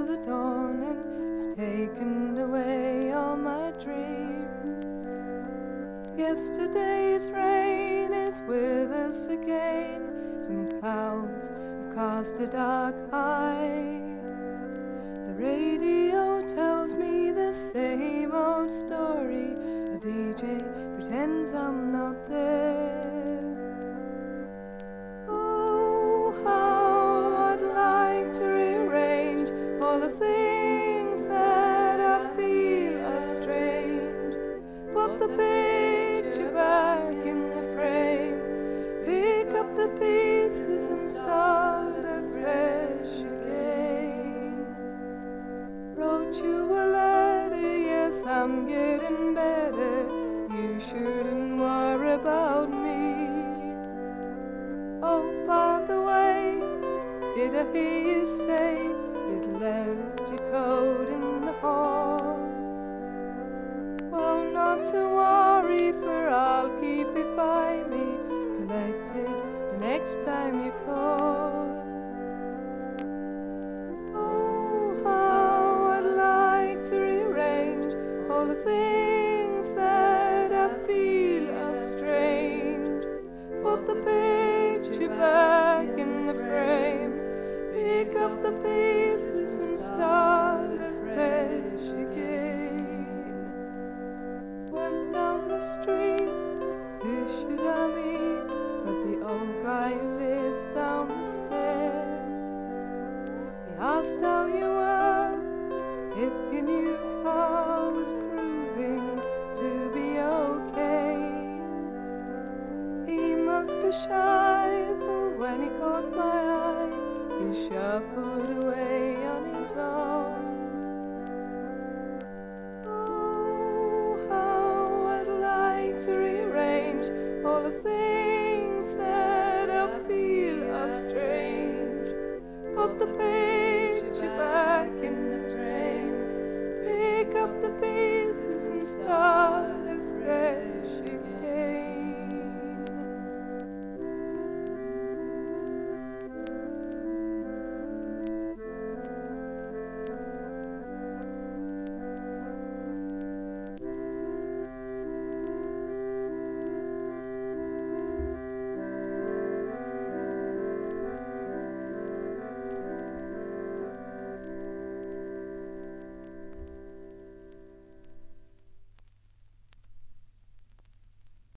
till the dawning has taken away all my dreams. Yesterday's rain is with us again. Some clouds have cast a dark eye. The radio tells me the same old story. A DJ pretends I'm not there. Oh, how I'd like to rearrange all the things that I feel are strange. Put the picture back in the frame, pick up the pieces and start afresh again. Wrote you a letter, yes, I'm getting better. You shouldn't worry about me. Oh, by the way, did I hear you say it left your coat in the hall? Well, not to worry, for I'll keep it by me, collected the next time you call. Oh, how I'd like to rearrange all the things that I feel are strange. Put the picture back in the frame, pick up the pieces and start afresh again. Went down the street, who should I meet but the old guy who lives down the stair. He asked how you were, if your new car was proving to be okay. He must be shy, for when he caught my eye, he shuffled away on his own. Oh, how I'd like to rearrange all the things that I feel are strange. Put the